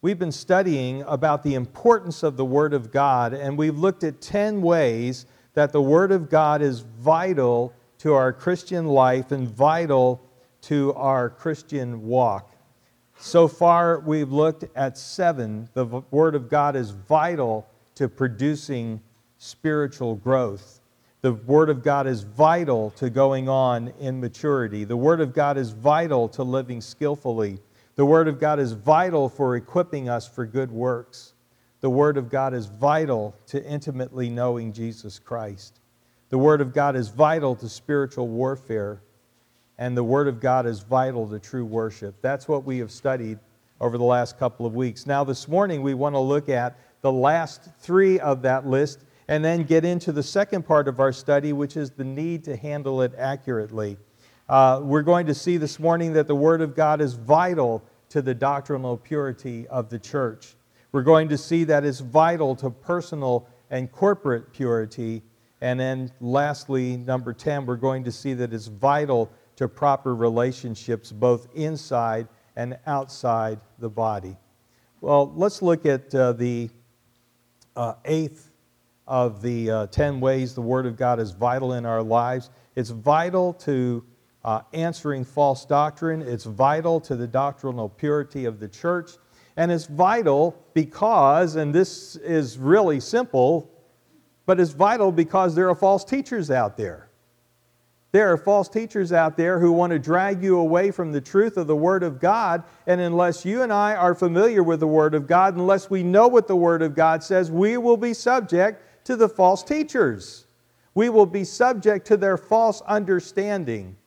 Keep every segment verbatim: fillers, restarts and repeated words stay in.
we've been studying about the importance of the Word of God, and we've looked at ten ways that the Word of God is vital to our Christian life and vital to our Christian walk. So far, we've looked at seven. The Word of God is vital to producing spiritual growth. The Word of God is vital to going on in maturity. The Word of God is vital to living skillfully. The Word of God is vital for equipping us for good works. The Word of God is vital to intimately knowing Jesus Christ. The Word of God is vital to spiritual warfare. And the Word of God is vital to true worship. That's what we have studied over the last couple of weeks. Now this morning we want to look at the last three of that list and then get into the second part of our study, which is the need to handle it accurately. Uh, we're going to see this morning that the Word of God is vital to the doctrinal purity of the church. We're going to see that it's vital to personal and corporate purity. And then lastly, number ten, we're going to see that it's vital to proper relationships both inside and outside the body. Well, let's look at uh, the uh, eighth of the uh, ten ways the Word of God is vital in our lives. It's vital to uh, answering false doctrine. It's vital to the doctrinal purity of the church. And it's vital because, and this is really simple, but it's vital because there are false teachers out there. There are false teachers out there who want to drag you away from the truth of the Word of God, and unless you and I are familiar with the Word of God, unless we know what the Word of God says, we will be subject to the false teachers. We will be subject to their false understanding.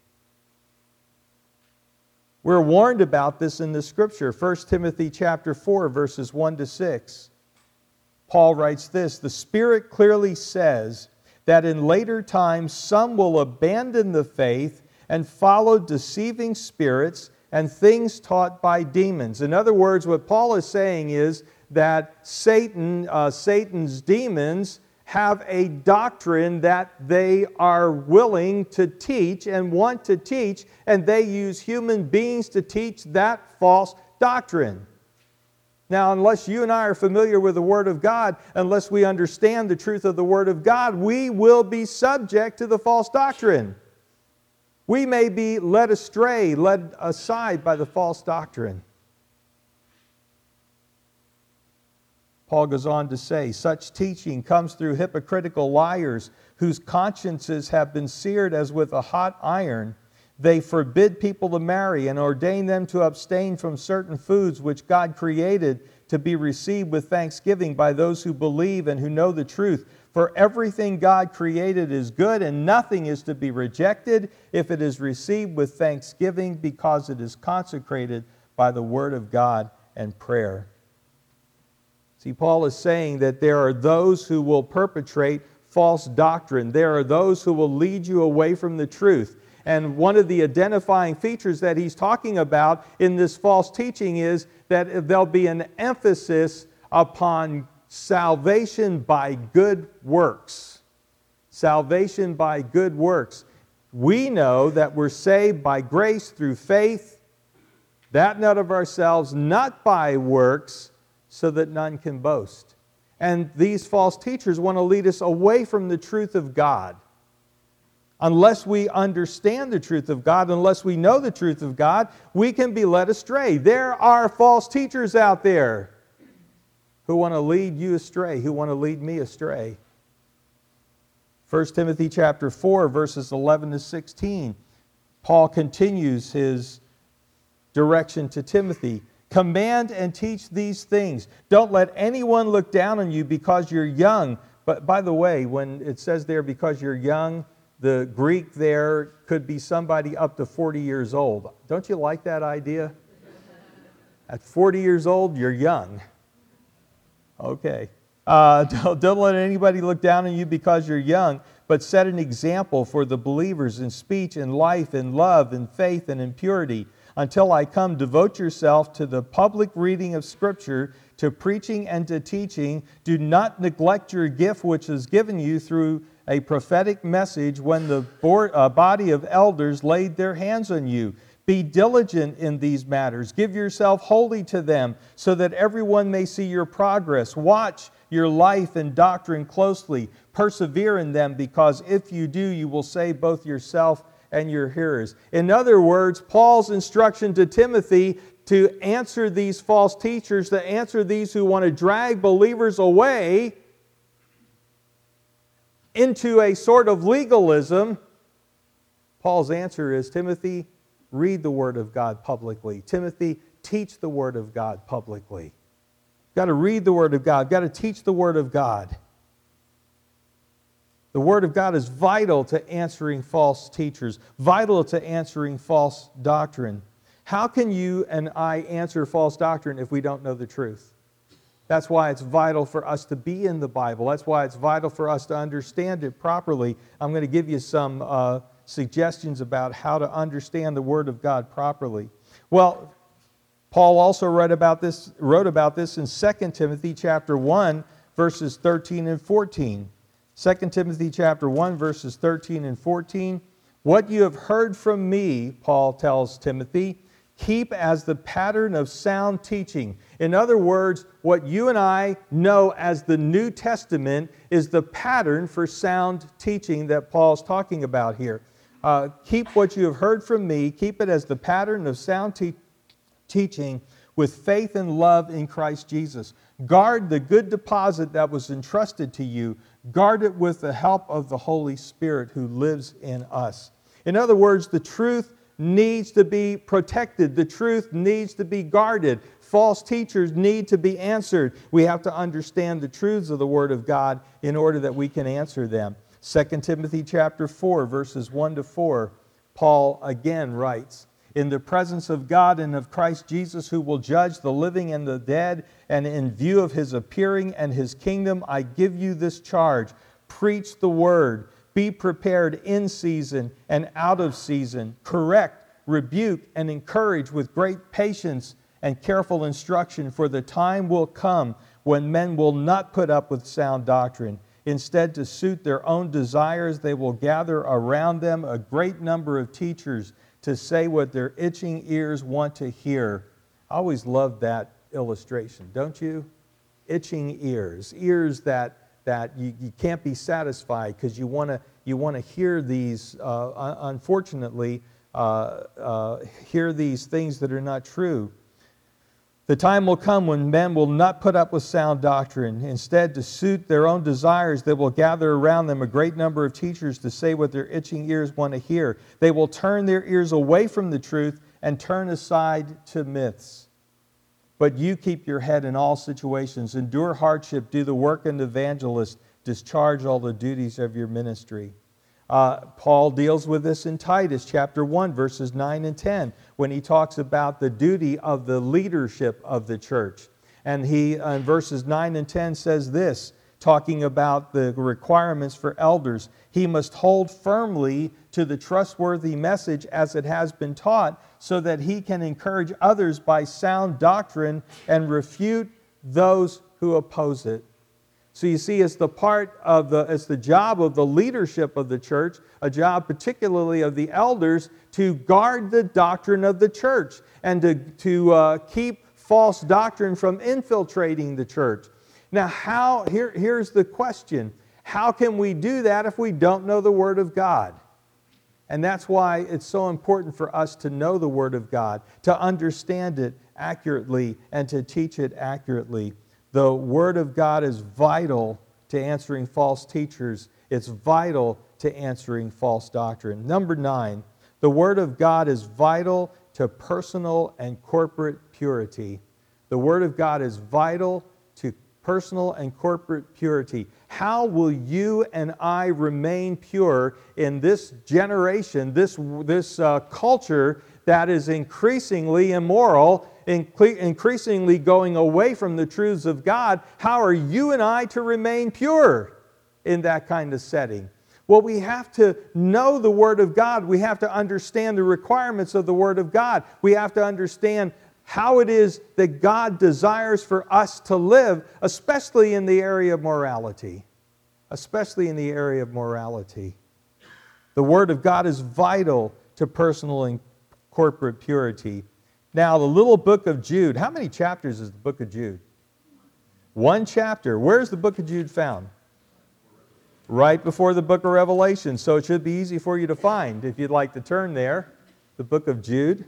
We're warned about this in the Scripture. First Timothy chapter four, verses one to six. Paul writes this, "The Spirit clearly says that in later times some will abandon the faith and follow deceiving spirits and things taught by demons." In other words, what Paul is saying is that Satan, uh, Satan's demons have a doctrine that they are willing to teach and want to teach, and they use human beings to teach that false doctrine. Now, unless you and I are familiar with the Word of God, unless we understand the truth of the Word of God, we will be subject to the false doctrine. We may be led astray, led aside by the false doctrine. Paul goes on to say, "Such teaching comes through hypocritical liars whose consciences have been seared as with a hot iron. They forbid people to marry and ordain them to abstain from certain foods which God created to be received with thanksgiving by those who believe and who know the truth. For everything God created is good, and nothing is to be rejected if it is received with thanksgiving, because it is consecrated by the Word of God and prayer." See, Paul is saying that there are those who will perpetrate false doctrine. There are those who will lead you away from the truth. And one of the identifying features that he's talking about in this false teaching is that there'll be an emphasis upon salvation by good works. Salvation by good works. We know that we're saved by grace through faith, that not of ourselves, not by works, so that none can boast. And these false teachers want to lead us away from the truth of God. Unless we understand the truth of God, unless we know the truth of God, we can be led astray. There are false teachers out there who want to lead you astray, who want to lead me astray. First Timothy chapter four, verses eleven to sixteen. Paul continues his direction to Timothy. "Command and teach these things. Don't let anyone look down on you because you're young." But by the way, when it says there because you're young, the Greek there could be somebody up to forty years old. Don't you like that idea? At forty years old, you're young. Okay. Uh, don't, don't let anybody look down on you because you're young, but set an example for the believers in speech, in life, in love, in faith, and in purity. Until I come, devote yourself to the public reading of Scripture, to preaching and to teaching. Do not neglect your gift which is given you through a prophetic message when the board, uh, body of elders laid their hands on you. Be diligent in these matters. Give yourself wholly to them, so that everyone may see your progress. Watch your life and doctrine closely. Persevere in them, because if you do, you will save both yourself and your hearers. In other words, Paul's instruction to Timothy to answer these false teachers, to answer these who want to drag believers away into a sort of legalism, Paul's answer is, Timothy, read the Word of God publicly. Timothy, teach the Word of God publicly. You've got to read the Word of God. You've got to teach the Word of God. The Word of God is vital to answering false teachers, vital to answering false doctrine. How can you and I answer false doctrine if we don't know the truth? That's why it's vital for us to be in the Bible. That's why it's vital for us to understand it properly. I'm going to give you some uh, suggestions about how to understand the Word of God properly. Well, Paul also wrote about this, wrote about this in Second Timothy chapter one, verses thirteen and fourteen. Second Timothy chapter one, verses thirteen and fourteen. What you have heard from me, Paul tells Timothy, keep as the pattern of sound teaching. In other words, what you and I know as the New Testament is the pattern for sound teaching that Paul's talking about here. Uh, keep what you have heard from me, keep it as the pattern of sound te- teaching with faith and love in Christ Jesus. Guard the good deposit that was entrusted to you. Guard it with the help of the Holy Spirit who lives in us. In other words, the truth needs to be protected. The truth needs to be guarded. False teachers need to be answered. We have to understand the truths of the Word of God in order that we can answer them. Second Timothy chapter four, verses one to four, Paul again writes, in the presence of God and of Christ Jesus, who will judge the living and the dead, and in view of His appearing and His kingdom, I give you this charge. Preach the word. Be prepared in season and out of season. Correct, rebuke, and encourage with great patience and careful instruction, for the time will come when men will not put up with sound doctrine. Instead, to suit their own desires, they will gather around them a great number of teachers to say what their itching ears want to hear. I always loved that illustration, don't you? Itching ears, ears that, that you, you can't be satisfied because you want to you want to hear these, uh, unfortunately, uh, uh, hear these things that are not true. The time will come when men will not put up with sound doctrine. Instead, to suit their own desires, they will gather around them a great number of teachers to say what their itching ears want to hear. They will turn their ears away from the truth and turn aside to myths. But you keep your head in all situations. Endure hardship, do the work of an evangelist, discharge all the duties of your ministry. Uh, Paul deals with this in Titus chapter one, verses nine and ten, when he talks about the duty of the leadership of the church. And he, uh, in verses nine and ten, says this, talking about the requirements for elders. He must hold firmly to the trustworthy message as it has been taught, so that he can encourage others by sound doctrine and refute those who oppose it. So you see, it's the part of the, it's the job of the leadership of the church, a job particularly of the elders, to guard the doctrine of the church and to, to uh, keep false doctrine from infiltrating the church. Now, how? Here, here's the question. How can we do that if we don't know the Word of God? And that's why it's so important for us to know the Word of God, to understand it accurately, and to teach it accurately. The Word of God is vital to answering false teachers. It's vital to answering false doctrine. Number nine, the Word of God is vital to personal and corporate purity. The Word of God is vital to personal and corporate purity. How will you and I remain pure in this generation, this, this uh, culture that is increasingly immoral, increasingly going away from the truths of God? How are you and I to remain pure in that kind of setting? Well, we have to know the Word of God. We have to understand the requirements of the Word of God. We have to understand how it is that God desires for us to live, especially in the area of morality. Especially in the area of morality. The Word of God is vital to personal and corporate purity. Now, the little book of Jude, how many chapters is the book of Jude? One chapter. Where's the book of Jude found? Right before the book of Revelation. So it should be easy for you to find if you'd like to turn there. The book of Jude.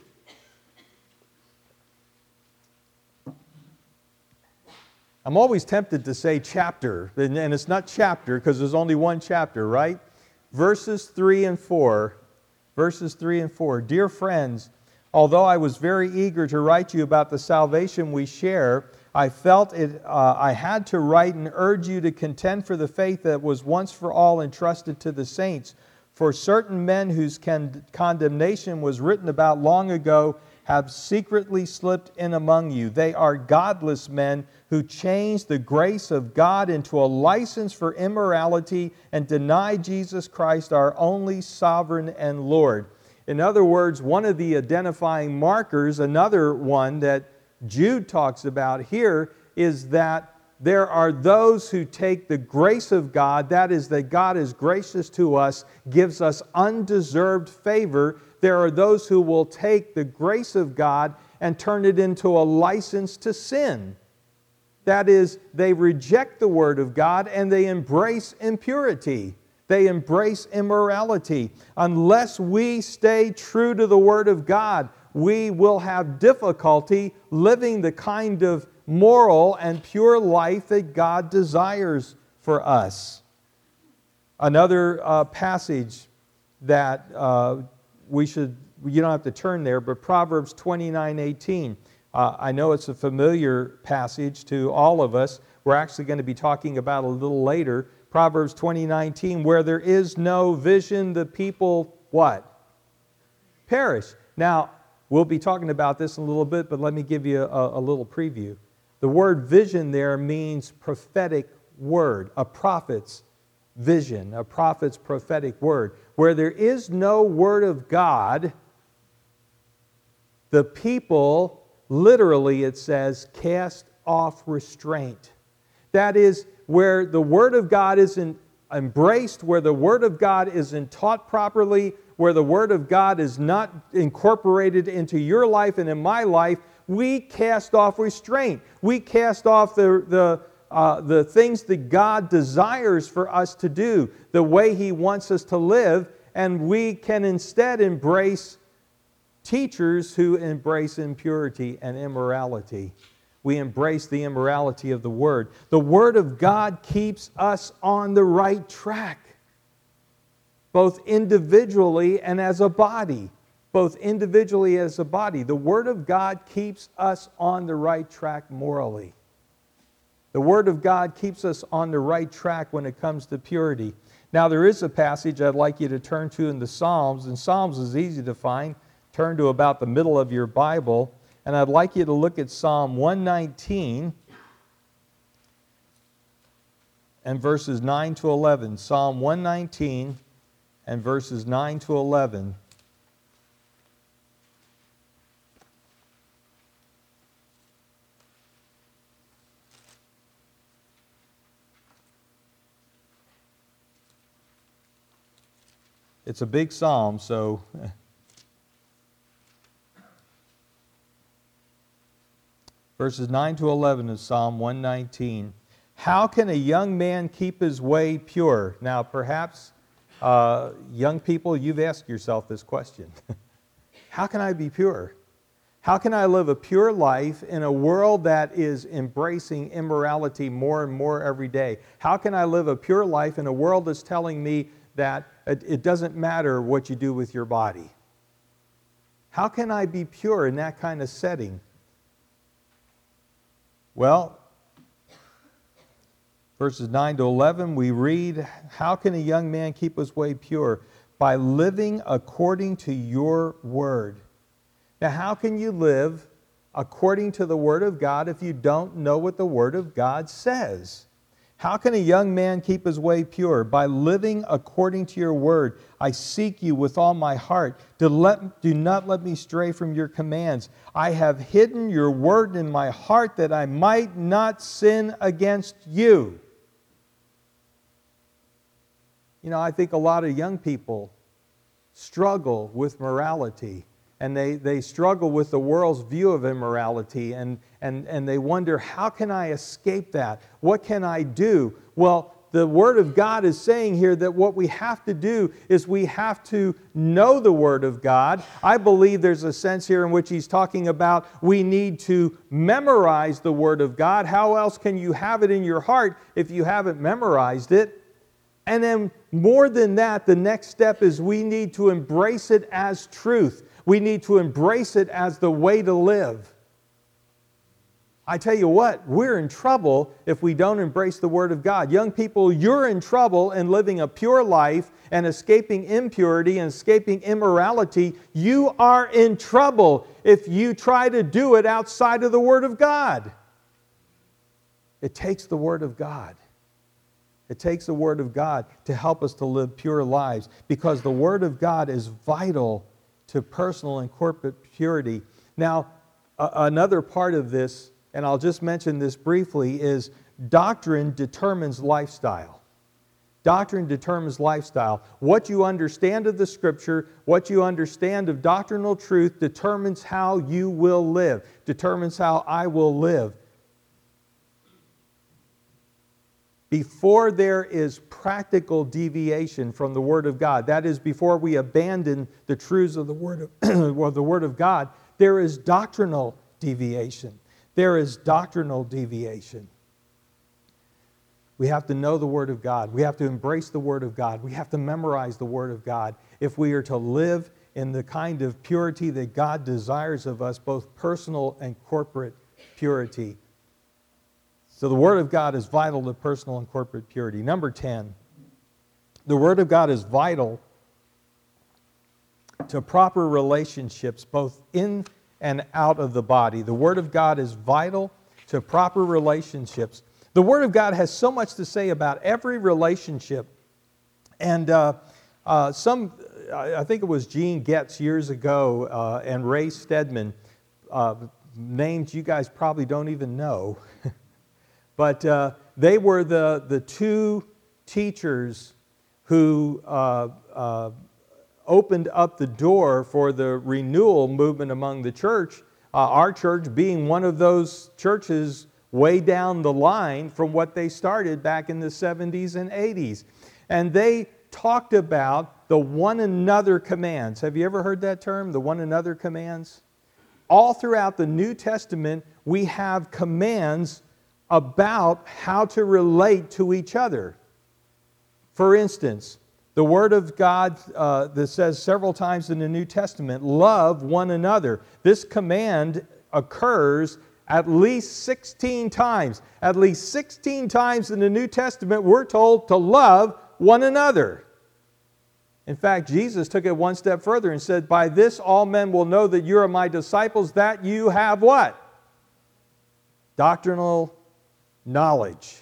I'm always tempted to say chapter, and it's not chapter because there's only one chapter, right? Verses three and four. Verses three and four. Dear friends, although I was very eager to write you about the salvation we share, I felt it. Uh, I had to write and urge you to contend for the faith that was once for all entrusted to the saints. For certain men whose con- condemnation was written about long ago have secretly slipped in among you. They are godless men who changed the grace of God into a license for immorality and deny Jesus Christ, our only sovereign and Lord. In other words, one of the identifying markers, another one that Jude talks about here, is that there are those who take the grace of God, that is, that God is gracious to us, gives us undeserved favor. There are those who will take the grace of God and turn it into a license to sin. That is, they reject the Word of God and they embrace impurity. They embrace immorality. Unless we stay true to the Word of God, we will have difficulty living the kind of moral and pure life that God desires for us. Another uh, passage that uh, we should, you don't have to turn there, but Proverbs twenty-nine eighteen. Uh, I know it's a familiar passage to all of us. We're actually going to be talking about a little later. Proverbs twenty nineteen, where there is no vision, the people, what? Perish. Now, we'll be talking about this in a little bit, but let me give you a, a little preview. The word vision there means prophetic word, a prophet's vision, a prophet's prophetic word. Where there is no word of God, the people, literally it says, cast off restraint. That is, where the Word of God isn't embraced, where the Word of God isn't taught properly, where the Word of God is not incorporated into your life and in my life, we cast off restraint. We cast off the, the, uh, the things that God desires for us to do, the way He wants us to live, and we can instead embrace teachers who embrace impurity and immorality. We embrace the immorality of the Word. The Word of God keeps us on the right track, both individually and as a body. Both individually as a body. The Word of God keeps us on the right track morally. The Word of God keeps us on the right track when it comes to purity. Now, there is a passage I'd like you to turn to in the Psalms, and Psalms is easy to find. Turn to about the middle of your Bible, and I'd like you to look at Psalm one nineteen and verses nine to eleven. Psalm one nineteen and verses nine to eleven. It's a big psalm, so verses nine to eleven of Psalm one nineteen. How can a young man keep his way pure? Now, perhaps, uh, young people, you've asked yourself this question. How can I be pure? How can I live a pure life in a world that is embracing immorality more and more every day? How can I live a pure life in a world that's telling me that it, it doesn't matter what you do with your body? How can I be pure in that kind of setting? Well, verses nine to eleven, we read, how can a young man keep his way pure? By living according to your word. Now, how can you live according to the Word of God if you don't know what the Word of God says? How can a young man keep his way pure? By living according to your word. I seek you with all my heart. Do, let, do not let me stray from your commands. I have hidden your word in my heart that I might not sin against you. You know, I think a lot of young people struggle with morality. and they, they struggle with the world's view of immorality, and, and, and they wonder, how can I escape that? What can I do? Well, the Word of God is saying here that what we have to do is we have to know the Word of God. I believe there's a sense here in which he's talking about we need to memorize the Word of God. How else can you have it in your heart if you haven't memorized it? And then more than that, the next step is we need to embrace it as truth. We need to embrace it as the way to live. I tell you what, we're in trouble if we don't embrace the Word of God. Young people, you're in trouble in living a pure life and escaping impurity and escaping immorality. You are in trouble if you try to do it outside of the Word of God. It takes the Word of God. It takes the Word of God to help us to live pure lives, because the Word of God is vital to personal and corporate purity. Now, a- another part of this, and I'll just mention this briefly, is doctrine determines lifestyle. Doctrine determines lifestyle. What you understand of the Scripture, what you understand of doctrinal truth determines how you will live, determines how I will live. Before there is practical deviation from the Word of God, that is, before we abandon the truths of the Word of, well, the Word of God, there is doctrinal deviation. There is doctrinal deviation. We have to know the Word of God. We have to embrace the Word of God. We have to memorize the Word of God if we are to live in the kind of purity that God desires of us, both personal and corporate purity. So the Word of God is vital to personal and corporate purity. Number ten, the Word of God is vital to proper relationships, both in and out of the body. The Word of God is vital to proper relationships. The Word of God has so much to say about every relationship. And uh, uh, some, I think it was Gene Getz years ago uh, and Ray Stedman, uh, names you guys probably don't even know. But uh, they were the, the two teachers who uh, uh, opened up the door for the renewal movement among the church, uh, our church being one of those churches way down the line from what they started back in the seventies and eighties. And they talked about the one another commands. Have you ever heard that term, the one another commands? All throughout the New Testament, we have commands about how to relate to each other. For instance, the Word of God uh, that says several times in the New Testament, love one another. This command occurs at least sixteen times. At least sixteen times in the New Testament, we're told to love one another. In fact, Jesus took it one step further and said, by this all men will know that you are my disciples, that you have what? Doctrinal knowledge.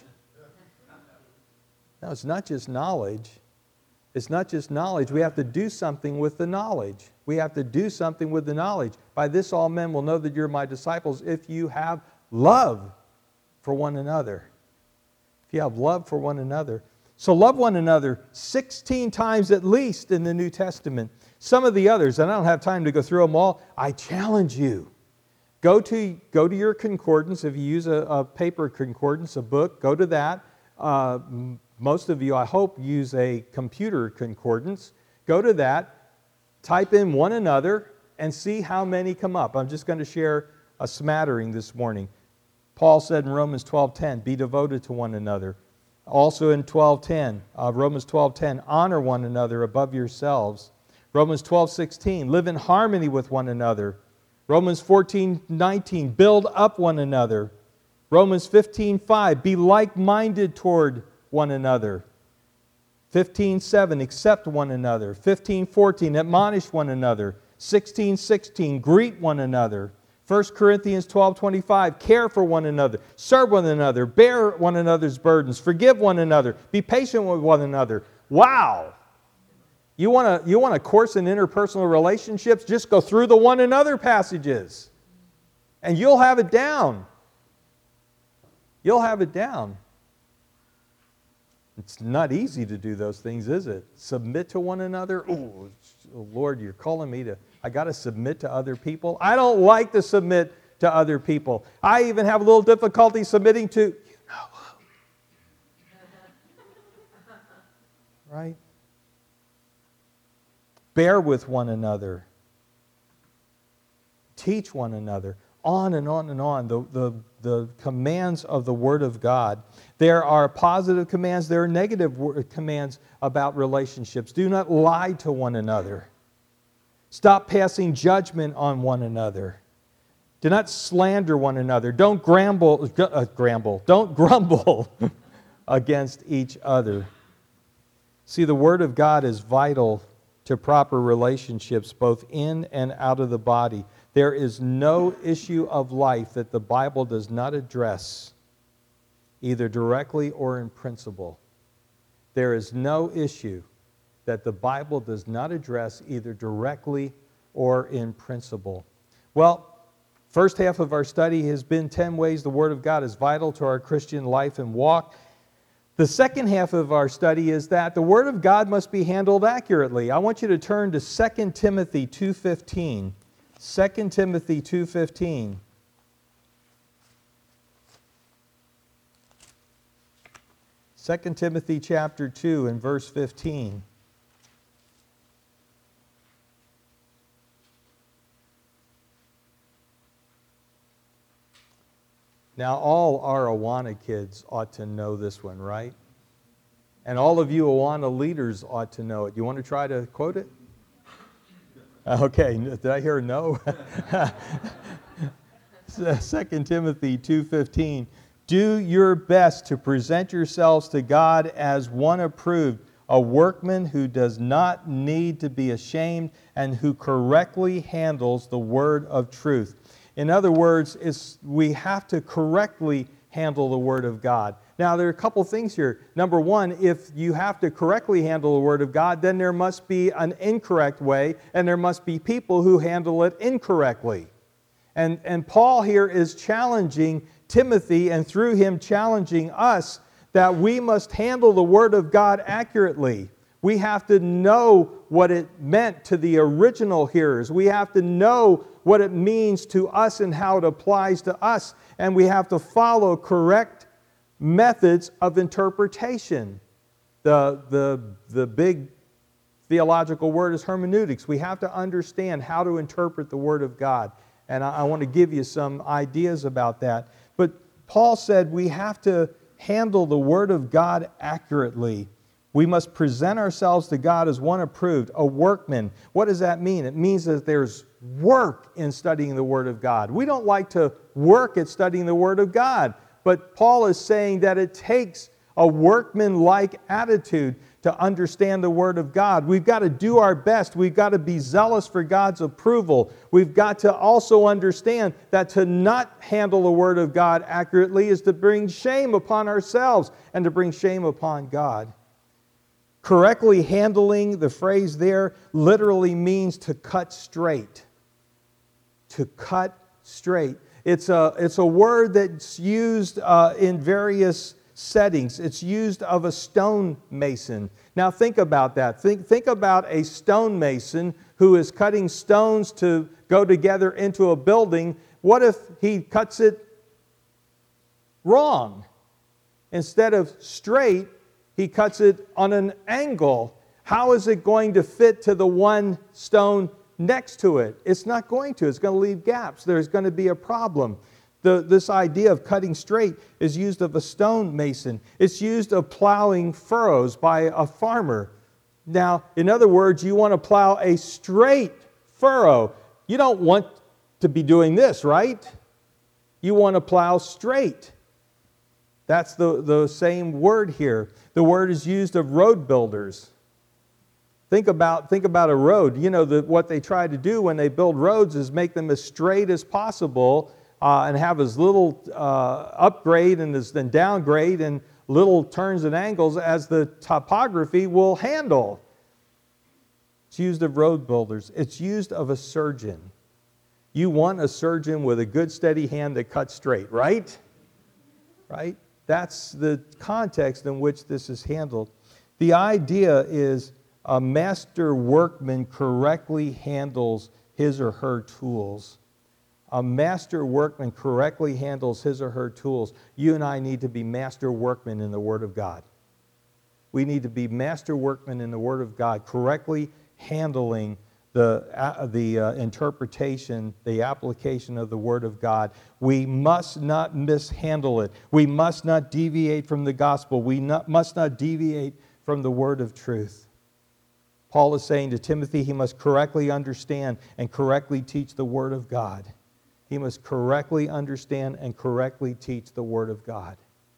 No, it's not just knowledge. It's not just knowledge. We have to do something with the knowledge. We have to do something with the knowledge. By this all men will know that you're my disciples if you have love for one another. If you have love for one another. So love one another sixteen times at least in the New Testament. Some of the others, and I don't have time to go through them all, I challenge you. Go to, go to your concordance. If you use a, a paper concordance, a book, go to that. Uh, Most of you, I hope, use a computer concordance. Go to that, type in one another, and see how many come up. I'm just going to share a smattering this morning. Paul said in Romans twelve ten, be devoted to one another. Also in twelve ten, uh, Romans twelve ten, honor one another above yourselves. Romans twelve sixteen, live in harmony with one another. Romans fourteen nineteen, build up one another. Romans fifteen five, be like-minded toward one another. fifteen seven, accept one another. fifteen fourteen, admonish one another. sixteen sixteen, greet one another. First Corinthians twelve twenty-five, care for one another. Serve one another. Bear one another's burdens. Forgive one another. Be patient with one another. Wow! You want to you want a course in interpersonal relationships? Just go through the one another passages. And you'll have it down. You'll have it down. It's not easy to do those things, is it? Submit to one another. Oh, Lord, you're calling me to, I got to submit to other people. I don't like to submit to other people. I even have a little difficulty submitting to, you know who. Right? Bear with one another. Teach one another. On and on and on. The, the, the commands of the Word of God. There are positive commands. There are negative commands about relationships. Do not lie to one another. Stop passing judgment on one another. Do not slander one another. Don't grumble, uh, grumble. Don't grumble against each other. See, the Word of God is vital to proper relationships, both in and out of the body. There is no issue of life that the Bible does not address, either directly or in principle. There is no issue that the Bible does not address, either directly or in principle. Well, first half of our study has been ten ways the Word of God is vital to our Christian life and walk. The second half of our study is that the Word of God must be handled accurately. I want you to turn to Second Timothy two fifteen. Second Timothy two fifteen. Second Timothy chapter two and verse fifteen. Now, all our Awana kids ought to know this one, right? And all of you Awana leaders ought to know it. You want to try to quote it? Okay, did I hear a no? Second Timothy two fifteen. Do your best to present yourselves to God as one approved, a workman who does not need to be ashamed and who correctly handles the word of truth. In other words, it's, we have to correctly handle the Word of God. Now, there are a couple things here. Number one, if you have to correctly handle the Word of God, then there must be an incorrect way, and there must be people who handle it incorrectly. And, and Paul here is challenging Timothy, and through him challenging us, that we must handle the Word of God accurately. We have to know what it meant to the original hearers. We have to know what it means to us and how it applies to us. And we have to follow correct methods of interpretation. The, the, the big theological word is hermeneutics. We have to understand how to interpret the Word of God. And I, I want to give you some ideas about that. But Paul said we have to handle the Word of God accurately. We must present ourselves to God as one approved, a workman. What does that mean? It means that there's work in studying the Word of God. We don't like to work at studying the Word of God, but Paul is saying that it takes a workman-like attitude to understand the Word of God. We've got to do our best. We've got to be zealous for God's approval. We've got to also understand that to not handle the Word of God accurately is to bring shame upon ourselves and to bring shame upon God. Correctly handling, the phrase there, literally means to cut straight. To cut straight. It's a, it's a word that's used uh, in various settings. It's used of a stonemason. Now think about that. Think, think about a stonemason who is cutting stones to go together into a building. What if he cuts it wrong? Instead of straight, he cuts it on an angle. How is it going to fit to the one stone next to it? It's not going to. It's going to leave gaps. There's going to be a problem. The, this idea of cutting straight is used of a stonemason. It's used of plowing furrows by a farmer. Now, in other words, you want to plow a straight furrow. You don't want to be doing this, right? You want to plow straight. That's the, the same word here. The word is used of road builders. Think about, think about a road. You know, the, what they try to do when they build roads is make them as straight as possible uh, and have as little uh, upgrade and as then downgrade and little turns and angles as the topography will handle. It's used of road builders. It's used of a surgeon. You want a surgeon with a good steady hand that cuts straight, right? Right? That's the context in which this is handled. The idea is a master workman correctly handles his or her tools. A master workman correctly handles his or her tools. You and I need to be master workmen in the Word of God. We need to be master workmen in the Word of God, correctly handling the, uh, the uh, interpretation, the application of the Word of God. We must not mishandle it. We must not deviate from the gospel. We not, must not deviate from the word of truth. Paul is saying to Timothy he must correctly understand and correctly teach the Word of God. He must correctly understand and correctly teach the Word of God.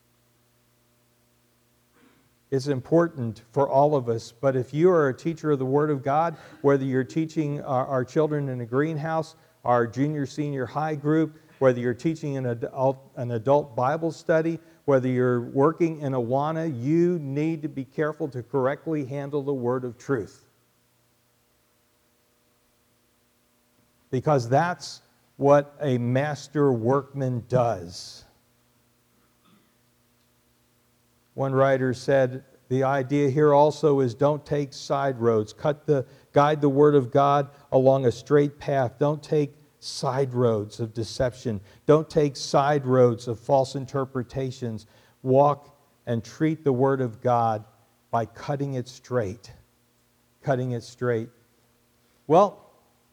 It's important for all of us, but if you are a teacher of the Word of God, whether you're teaching our, our children in a greenhouse, our junior, senior high group, whether you're teaching an adult, an adult Bible study, whether you're working in Awana, you need to be careful to correctly handle the word of truth. Because that's what a master workman does. One writer said, the idea here also is don't take side roads. Cut the, guide the Word of God along a straight path. Don't take side roads of deception. Don't take side roads of false interpretations. Walk and treat the Word of God by cutting it straight. Cutting it straight. Well,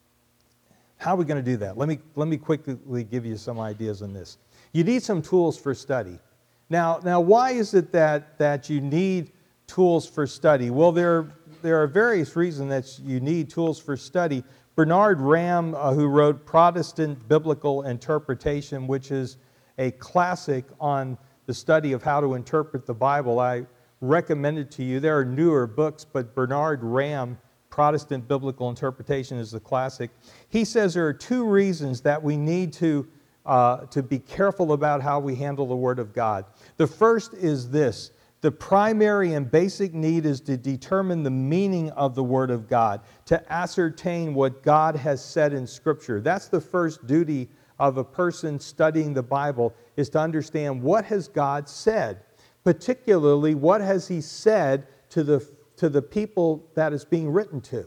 how are we going to do that? Let me, let me quickly give you some ideas on this. You need some tools for study. Now, now why is it that, that you need tools for study? Well, there, there are various reasons that you need tools for study. Bernard Ramm, uh, who wrote Protestant Biblical Interpretation, which is a classic on the study of how to interpret the Bible, I recommend it to you. There are newer books, but Bernard Ramm, Protestant Biblical Interpretation, is the classic. He says there are two reasons that we need to, uh, to be careful about how we handle the Word of God. The first is this. The primary and basic need is to determine the meaning of the Word of God, to ascertain what God has said in Scripture. That's the first duty of a person studying the Bible, is to understand what has God said, particularly what has He said to the, to the people that is being written to.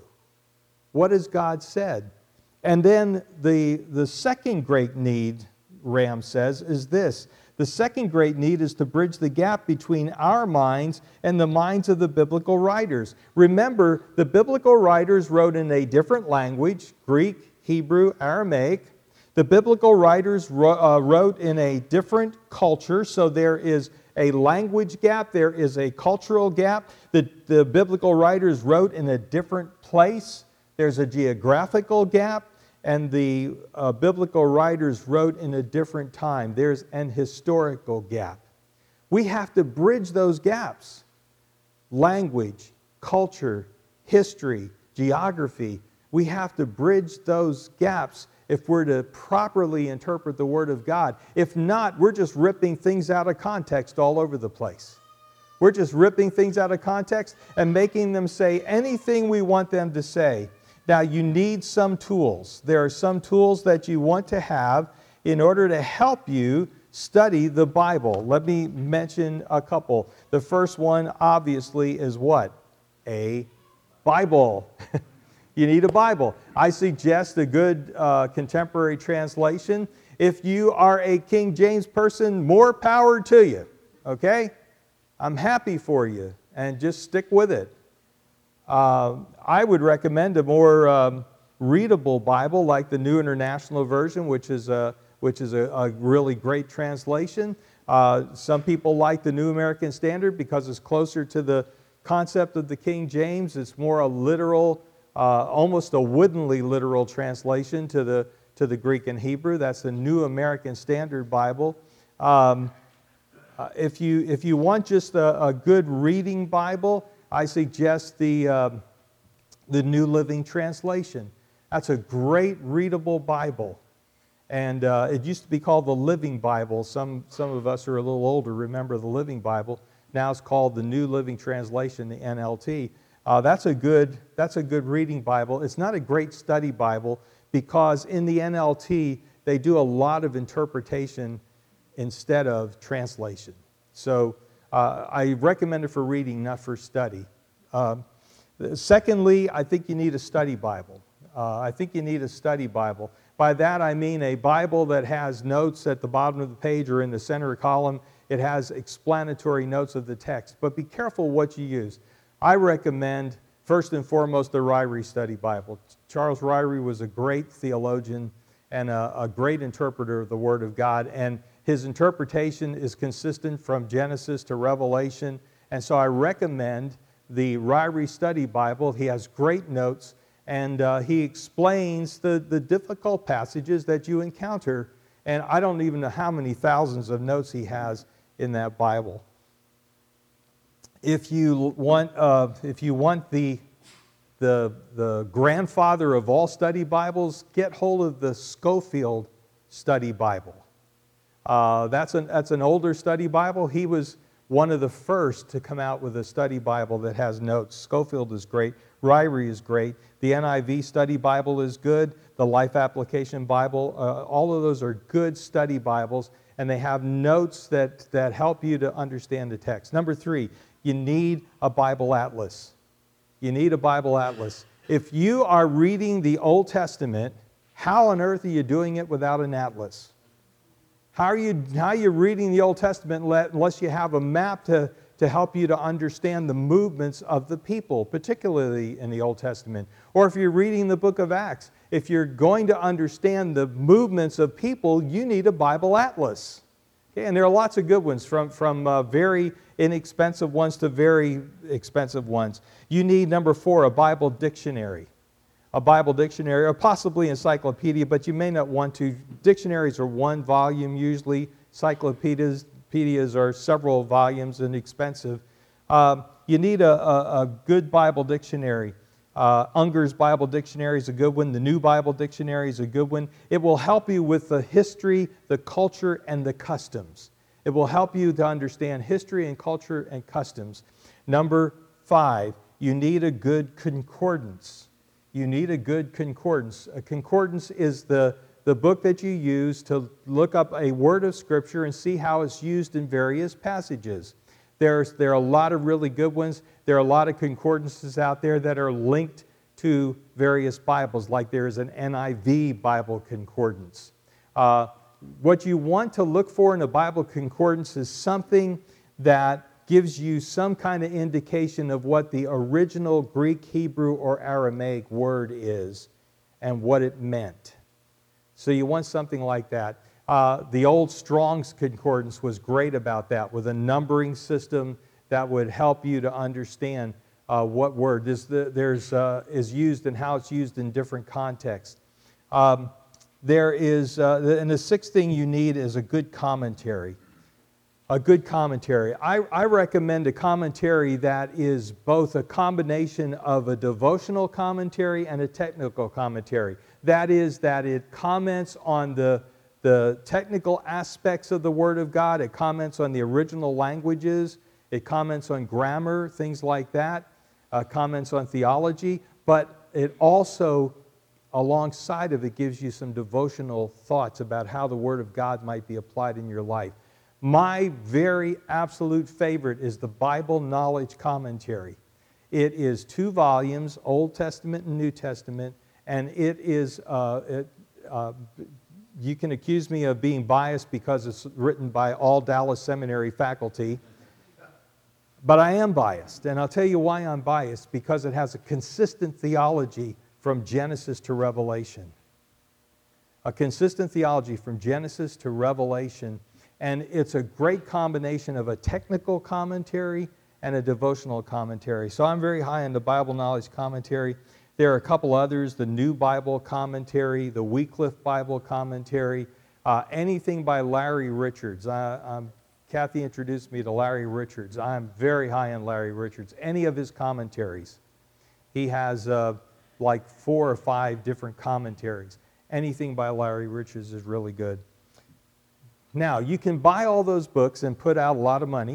What has God said? And then the, the second great need, Ramm says, is this. The second great need is to bridge the gap between our minds and the minds of the biblical writers. Remember, the biblical writers wrote in a different language, Greek, Hebrew, Aramaic. The biblical writers wrote in a different culture, so there is a language gap, there is a cultural gap. The, the biblical writers wrote in a different place. There's a geographical gap. And the uh, biblical writers wrote in a different time. There's an historical gap. We have to bridge those gaps. Language, culture, history, geography. We have to bridge those gaps if we're to properly interpret the Word of God. If not, we're just ripping things out of context all over the place. We're just ripping things out of context and making them say anything we want them to say. Now, you need some tools. There are some tools that you want to have in order to help you study the Bible. Let me mention a couple. The first one, obviously, is what? A Bible. You need a Bible. I suggest a good uh, contemporary translation. If you are a King James person, more power to you. Okay? I'm happy for you, and just stick with it. Uh, I would recommend a more um, readable Bible like the New International Version, which is a, which is a, a really great translation. Uh, some people like the New American Standard because it's closer to the concept of the King James. It's more a literal, uh, almost a woodenly literal translation to the, to the Greek and Hebrew. That's the New American Standard Bible. Um, uh, if you, if you want just a, a good reading Bible, I suggest the, uh, the New Living Translation. That's a great readable Bible. And uh, it used to be called the Living Bible. Some, some of us are a little older, remember the Living Bible. Now it's called the New Living Translation, the N L T. Uh, that's a good, that's a good reading Bible. It's not a great study Bible because in the N L T, they do a lot of interpretation instead of translation. So uh, I recommend it for reading, not for study. Um, secondly, I think you need a study Bible. Uh, I think you need a study Bible. By that I mean a Bible that has notes at the bottom of the page or in the center column. It has explanatory notes of the text. But be careful what you use. I recommend, first and foremost, the Ryrie Study Bible. Charles Ryrie was a great theologian and a, a great interpreter of the Word of God. And his interpretation is consistent from Genesis to Revelation. And so I recommend the Ryrie Study Bible. He has great notes. And uh, he explains the, the difficult passages that you encounter. And I don't even know how many thousands of notes he has in that Bible. If you want, uh, if you want the, the, the grandfather of all study Bibles, get hold of the Scofield Study Bible. Uh, that's, an, that's an older study Bible. He was one of the first to come out with a study Bible that has notes. Scofield is great. Ryrie is great. The N I V Study Bible is good. The Life Application Bible, uh, all of those are good study Bibles, and they have notes that, that help you to understand the text. Number three, you need a Bible atlas. You need a Bible atlas. If you are reading the Old Testament, how on earth are you doing it without an atlas? How are you, how are you reading the Old Testament unless you have a map to, to help you to understand the movements of the people, particularly in the Old Testament? Or if you're reading the book of Acts, if you're going to understand the movements of people, you need a Bible atlas. Okay, and there are lots of good ones, from, from uh, very inexpensive ones to very expensive ones. You need, number four, a Bible dictionary. A Bible dictionary, or possibly encyclopedia, but you may not want to. Dictionaries are one volume usually. Encyclopedias encyclopedias are several volumes and expensive. Um, you need a, a, a good Bible dictionary. Uh, Unger's Bible Dictionary is a good one. The New Bible Dictionary is a good one. It will help you with the history, the culture, and the customs. It will help you to understand history and culture and customs. Number five, you need a good concordance. You need a good concordance. A concordance is the, the book that you use to look up a word of Scripture and see how it's used in various passages. There's, there are a lot of really good ones. There are a lot of concordances out there that are linked to various Bibles, like there is an N I V Bible concordance. Uh, what you want to look for in a Bible concordance is something that gives you some kind of indication of what the original Greek, Hebrew, or Aramaic word is and what it meant. So you want something like that. Uh, the old Strong's Concordance was great about that, with a numbering system that would help you to understand uh, what word is, the, there's, uh, is used and how it's used in different contexts. Um, there is, uh, and the sixth thing you need is a good commentary. A good commentary. I, I recommend a commentary that is both a combination of a devotional commentary and a technical commentary. That is, that it comments on the, the technical aspects of the Word of God. It comments on the original languages. It comments on grammar, things like that. Uh, comments on theology. But it also, alongside of it, gives you some devotional thoughts about how the Word of God might be applied in your life. My very absolute favorite is the Bible Knowledge Commentary. It is two volumes, Old Testament and New Testament, and it is, uh, it, uh, you can accuse me of being biased because it's written by all Dallas Seminary faculty, but I am biased, and I'll tell you why I'm biased, because it has a consistent theology from Genesis to Revelation. A consistent theology from Genesis to Revelation. And it's a great combination of a technical commentary and a devotional commentary. So I'm very high on the Bible Knowledge Commentary. There are a couple others, the New Bible Commentary, the Wycliffe Bible Commentary, uh, anything by Larry Richards. I, I'm, Kathy introduced me to Larry Richards. I'm very high on Larry Richards. Any of his commentaries. He has uh, like four or five different commentaries. Anything by Larry Richards is really good. Now, you can buy all those books and put out a lot of money,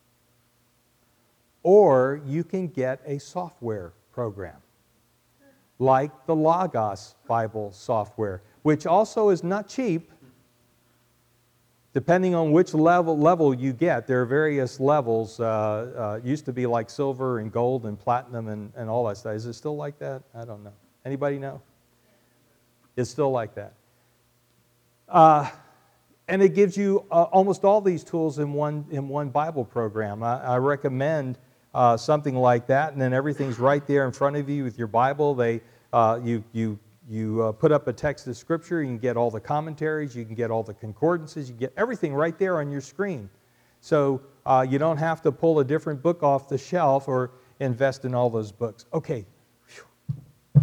or you can get a software program, like the Logos Bible software, which also is not cheap. depending on which level level you get, there are various levels. Uh, uh, it used to be like silver and gold and platinum and, and all that stuff. Is it still like that? I don't know. Anybody know? It's still like that. Uh, and it gives you uh, almost all these tools in one in one Bible program. I, I recommend uh, something like that, and then everything's right there in front of you with your Bible. They uh, you you. You uh, put up a text of Scripture, you can get all the commentaries, you can get all the concordances, you get everything right there on your screen. So uh, you don't have to pull a different book off the shelf or invest in all those books. Okay. Whew.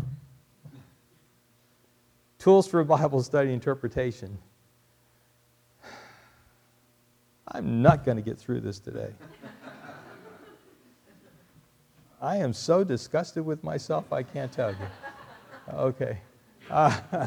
Tools for Bible study interpretation. I'm not going to get through this today. I am so disgusted with myself, I can't tell you. Okay. Uh,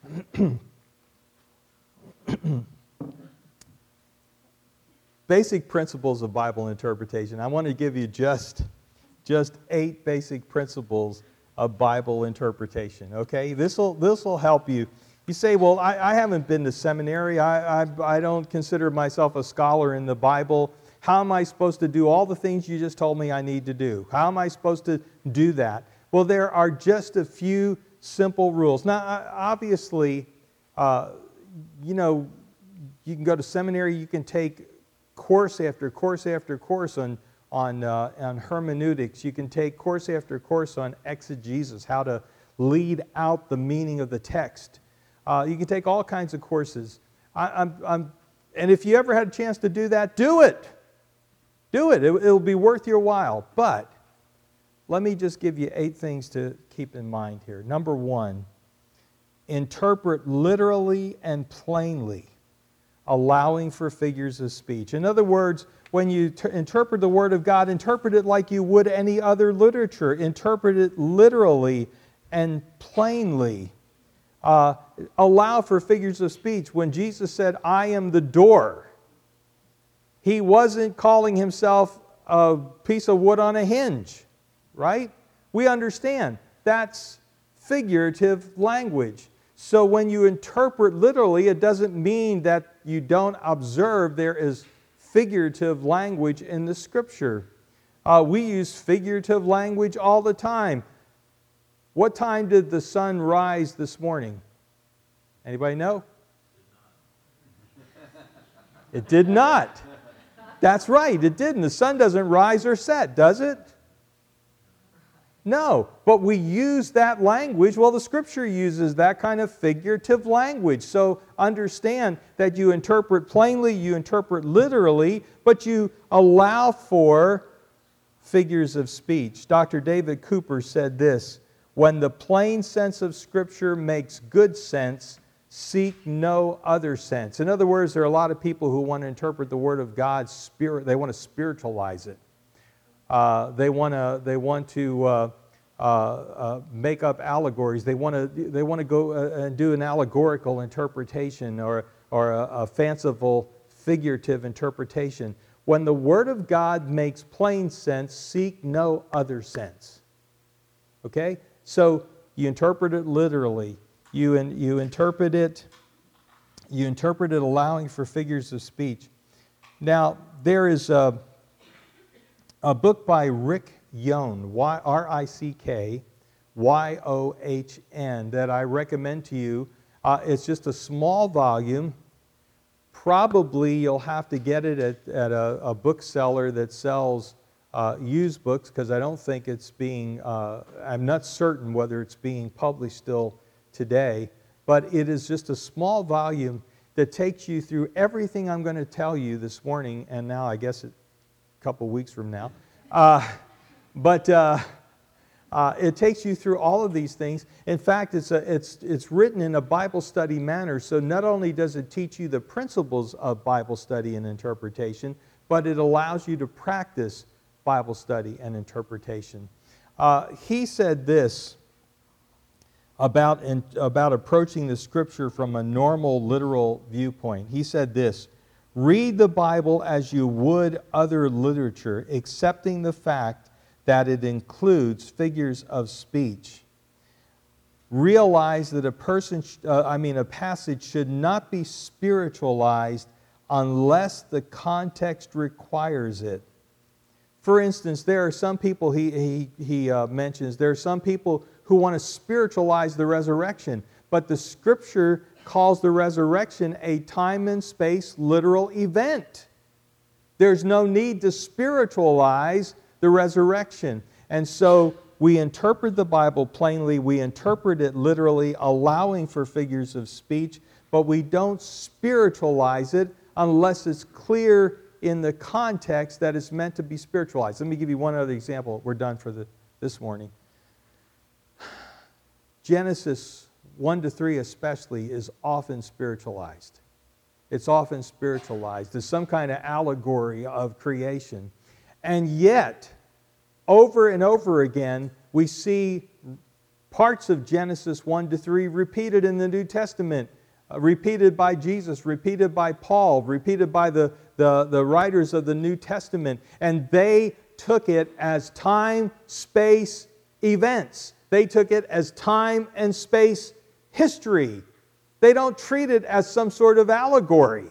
basic principles of Bible interpretation. I want to give you just, just eight basic principles of Bible interpretation. Okay, this will this will help you. You say, well, I, I haven't been to seminary. I, I I don't consider myself a scholar in the Bible. How am I supposed to do all the things you just told me I need to do? How am I supposed to do that? Well, there are just a few simple rules. Now, obviously, uh, you know, you can go to seminary, you can take course after course after course on, on, uh, on hermeneutics. You can take course after course on exegesis, how to lead out the meaning of the text. Uh, you can take all kinds of courses. I, I'm, I'm, and if you ever had a chance to do that, do it. Do it. it. It'll be worth your while. But let me just give you eight things to keep in mind here. Number one, interpret literally and plainly, allowing for figures of speech. In other words, when you t- interpret the Word of God, interpret it like you would any other literature. Interpret it literally and plainly. Uh, allow for figures of speech. When Jesus said, I am the door, He wasn't calling Himself a piece of wood on a hinge. Right? We understand that's figurative language. So when you interpret literally, it doesn't mean that you don't observe there is figurative language in the Scripture. Uh, we use figurative language all the time. What time did the sun rise this morning? Anybody know? It did not. That's right, it didn't. The sun doesn't rise or set, does it? No, but we use that language. Well, the Scripture uses that kind of figurative language. So understand that you interpret plainly, you interpret literally, but you allow for figures of speech. Doctor David Cooper said this, when the plain sense of Scripture makes good sense, seek no other sense. In other words, there are a lot of people who want to interpret the Word of God, spirit, they want to spiritualize it. Uh, they want to. They want to uh, uh, uh, make up allegories. They want to. They want to go uh, and do an allegorical interpretation or or a, a fanciful, figurative interpretation. When the Word of God makes plain sense, seek no other sense. Okay, so you interpret it literally. You in, you interpret it. You interpret it allowing for figures of speech. Now there is a. A book by Rick Yohn, R I C K Y O H N, that I recommend to you. Uh, it's just a small volume. Probably you'll have to get it at, at a, a bookseller that sells uh, used books, because I don't think it's being, uh, I'm not certain whether it's being published still today, but it is just a small volume that takes you through everything I'm going to tell you this morning, and now I guess it couple weeks from now. Uh, but uh, uh, it takes you through all of these things. In fact, it's, a, it's, it's written in a Bible study manner, so not only does it teach you the principles of Bible study and interpretation, but it allows you to practice Bible study and interpretation. Uh, he said this about, in, about approaching the Scripture from a normal, literal viewpoint. He said this, read the Bible as you would other literature, accepting the fact that it includes figures of speech. Realize that a person, uh, I mean, a passage should not be spiritualized unless the context requires it. For instance, there are some people, he, he, he uh, mentions, there are some people who want to spiritualize the resurrection, but the Scripture calls the resurrection a time and space literal event. There's no need to spiritualize the resurrection. And so we interpret the Bible plainly, we interpret it literally, allowing for figures of speech, but we don't spiritualize it unless it's clear in the context that it's meant to be spiritualized. Let me give you one other example. We're done for the, this morning. Genesis one to three especially is often spiritualized. It's often spiritualized as some kind of allegory of creation. And yet, over and over again, we see parts of Genesis one to three repeated in the New Testament. Uh, repeated by Jesus, repeated by Paul, repeated by the, the, the writers of the New Testament. And they took it as time, space, events. They took it as time and space history. They don't treat it as some sort of allegory.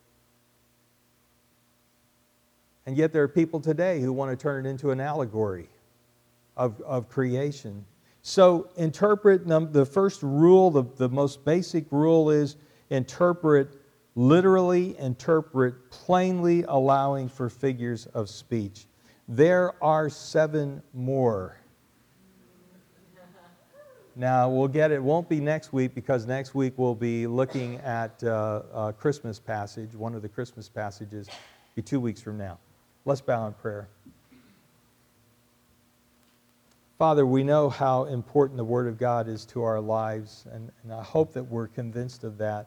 And yet there are people today who want to turn it into an allegory of, of creation. So interpret, the first rule, the, the most basic rule is interpret literally, interpret plainly, allowing for figures of speech. There are seven more. Now we'll get it, won't be next week because next week we'll be looking at uh, a Christmas passage, one of the Christmas passages, be two weeks from now. Let's bow in prayer. Father, we know how important the Word of God is to our lives, and, and I hope that we're convinced of that.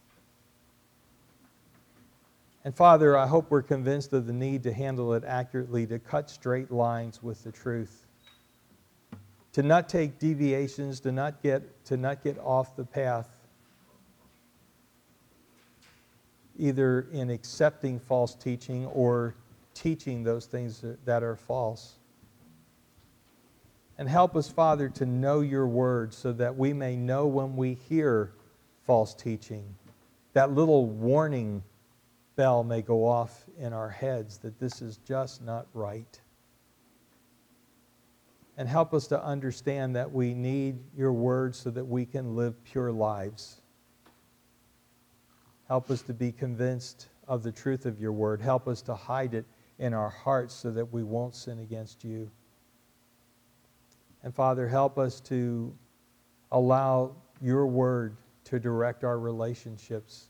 And Father, I hope we're convinced of the need to handle it accurately, to cut straight lines with the truth, to not take deviations, to not get, to not get off the path, either in accepting false teaching or teaching those things that are false. And help us, Father, to know your word so that we may know when we hear false teaching. That little warning bell may go off in our heads that this is just not right. And help us to understand that we need your word so that we can live pure lives. Help us to be convinced of the truth of your word. Help us to hide it in our hearts so that we won't sin against you. And Father, help us to allow your word to direct our relationships,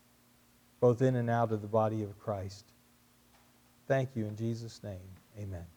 both in and out of the body of Christ. Thank you in Jesus' name. Amen.